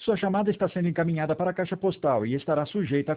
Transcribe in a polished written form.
Sua chamada está sendo encaminhada para a caixa postal e estará sujeita a